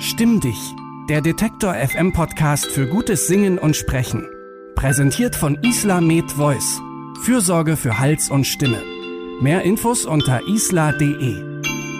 Stimm dich, der Detektor FM Podcast für gutes Singen und Sprechen. Präsentiert von Isla Med Voice. Fürsorge für Hals und Stimme. Mehr Infos unter isla.de.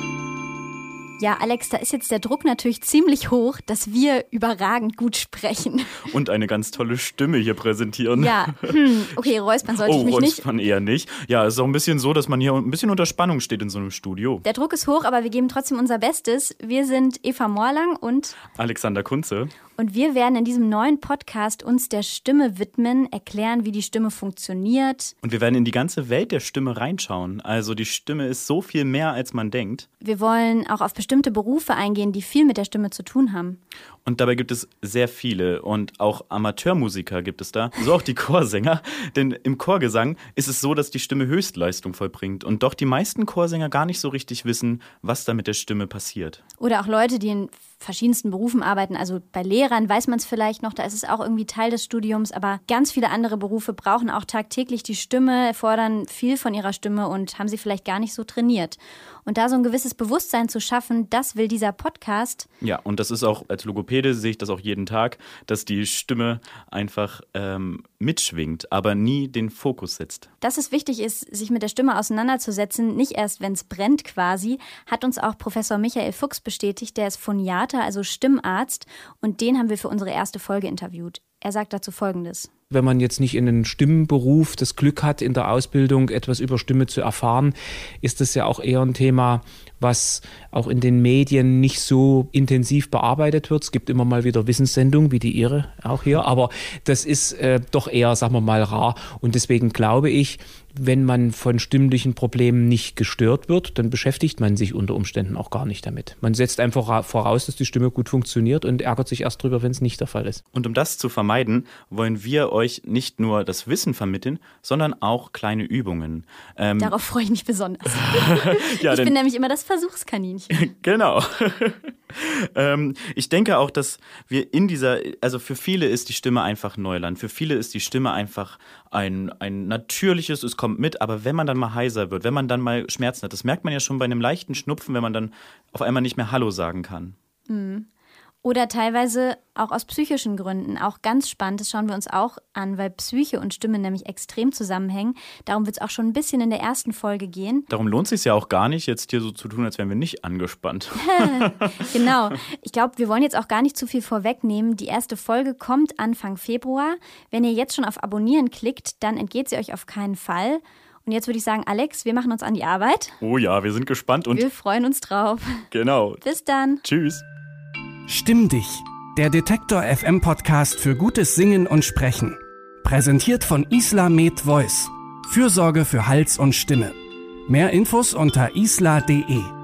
Ja, Alex, da ist jetzt der Druck natürlich ziemlich hoch, dass wir überragend gut sprechen. Und eine ganz tolle Stimme hier präsentieren. Ja, okay, räuspern sollte ich mich nicht. Räuspern eher nicht. Ja, es ist auch ein bisschen so, dass man hier ein bisschen unter Spannung steht in so einem Studio. Der Druck ist hoch, aber wir geben trotzdem unser Bestes. Wir sind Eva Morlang und Alexander Kunze. Und wir werden in diesem neuen Podcast uns der Stimme widmen, erklären, wie die Stimme funktioniert. Und wir werden in die ganze Welt der Stimme reinschauen. Also die Stimme ist so viel mehr, als man denkt. Wir wollen auch auf bestimmte Berufe eingehen, die viel mit der Stimme zu tun haben. Und dabei gibt es sehr viele und auch Amateurmusiker gibt es da, so auch die Chorsänger. Denn im Chorgesang ist es so, dass die Stimme Höchstleistung vollbringt und doch die meisten Chorsänger gar nicht so richtig wissen, was da mit der Stimme passiert. Oder auch Leute, die in verschiedensten Berufen arbeiten, also bei Lehrern weiß man es vielleicht noch, da ist es auch irgendwie Teil des Studiums, aber ganz viele andere Berufe brauchen auch tagtäglich die Stimme, fordern viel von ihrer Stimme und haben sie vielleicht gar nicht so trainiert. Und da so ein gewisses Bewusstsein zu schaffen, das will dieser Podcast. Ja, und das ist auch, als Logopäde sehe ich das auch jeden Tag, dass die Stimme einfach mitschwingt, aber nie den Fokus setzt. Dass es wichtig ist, sich mit der Stimme auseinanderzusetzen, nicht erst, wenn es brennt quasi, hat uns auch Professor Michael Fuchs bestätigt, der ist Phoniater, also Stimmarzt, und den haben wir für unsere erste Folge interviewt. Er sagt dazu Folgendes. Wenn man jetzt nicht in einem Stimmberuf das Glück hat, in der Ausbildung etwas über Stimme zu erfahren, ist das ja auch eher ein Thema, was auch in den Medien nicht so intensiv bearbeitet wird. Es gibt immer mal wieder Wissenssendungen, wie die Ihre auch hier, aber das ist doch eher, sagen wir mal, rar. Und deswegen glaube ich, wenn man von stimmlichen Problemen nicht gestört wird, dann beschäftigt man sich unter Umständen auch gar nicht damit. Man setzt einfach voraus, dass die Stimme gut funktioniert und ärgert sich erst drüber, wenn es nicht der Fall ist. Und um das zu vermeiden, wollen wir euch nicht nur das Wissen vermitteln, sondern auch kleine Übungen. Darauf freue ich mich besonders. Ja, ich bin nämlich immer das Versuchskaninchen. Genau. Ich denke auch, dass wir also für viele ist die Stimme einfach Neuland. Für viele ist die Stimme einfach ein natürliches, es kommt mit, aber wenn man dann mal heiser wird, wenn man dann mal Schmerzen hat, das merkt man ja schon bei einem leichten Schnupfen, wenn man dann auf einmal nicht mehr Hallo sagen kann. Mhm. Oder teilweise auch aus psychischen Gründen. Auch ganz spannend, das schauen wir uns auch an, weil Psyche und Stimme nämlich extrem zusammenhängen. Darum wird es auch schon ein bisschen in der ersten Folge gehen. Darum lohnt es sich ja auch gar nicht, jetzt hier so zu tun, als wären wir nicht angespannt. Genau. Ich glaube, wir wollen jetzt auch gar nicht zu viel vorwegnehmen. Die erste Folge kommt Anfang Februar. Wenn ihr jetzt schon auf Abonnieren klickt, dann entgeht sie euch auf keinen Fall. Und jetzt würde ich sagen, Alex, wir machen uns an die Arbeit. Oh ja, wir sind gespannt und wir freuen uns drauf. Genau. Bis dann. Tschüss. Stimm dich, der Detektor FM Podcast für gutes Singen und Sprechen. Präsentiert von Isla Med Voice. Fürsorge für Hals und Stimme. Mehr Infos unter isla.de.